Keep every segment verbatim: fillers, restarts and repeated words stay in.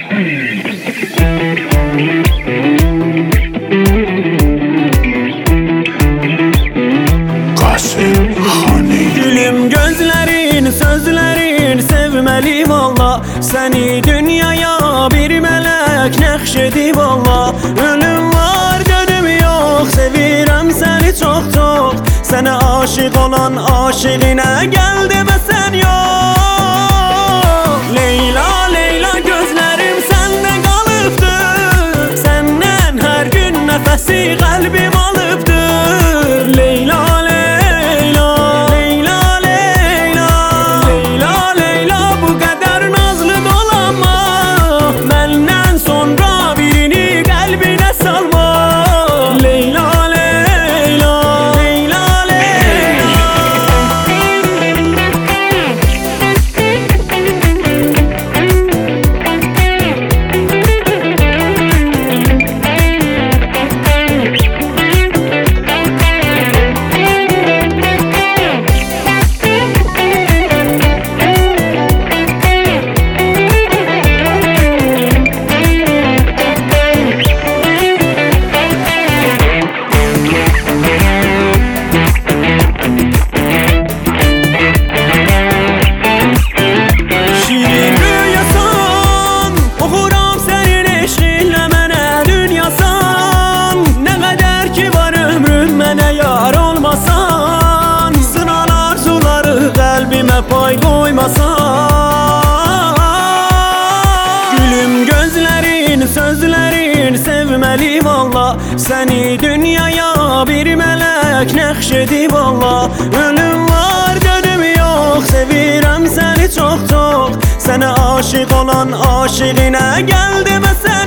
Gülüm gözlerin, sözlerin sevmeli valla. Seni dünyaya bir melek nəxşedi valla. Ölüm var, dönüm yok, sevirəm seni çok çok. Sənə aşık olan aşığına gel demesen yok. Leyla, Leyla gözlerim sende kalıbdır. Senden her gün nefesi kalbim alıbdır. Leyla, pay koymasan. Gülüm gözlerin, sözlerin sevmeli valla. Seni dünyaya bir melek nəxşedi valla. Ölüm var, dönüm yok, sevirəm seni çok çok. Sənə aşık olan aşığına gel demesen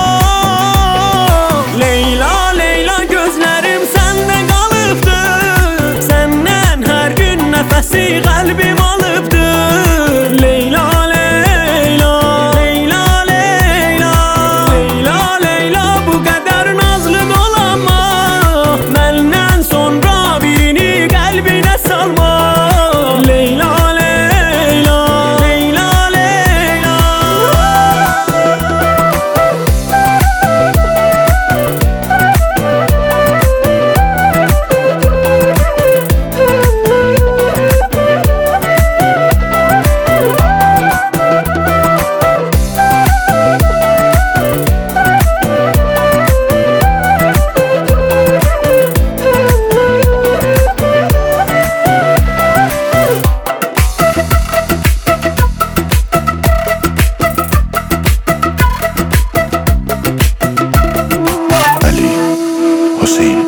yok. Leyla, Leyla gözlerim sende kalıbdır. Senden her gün nefesi kalbim alıbdır. Leyla, Leyla, Leyla, Leyla, Leyla, Leyla bu kadar nazlı dolanma. Məndən sonra birini kalbine salma. Leyla, Leyla, Leyla, Leyla. Hüseyin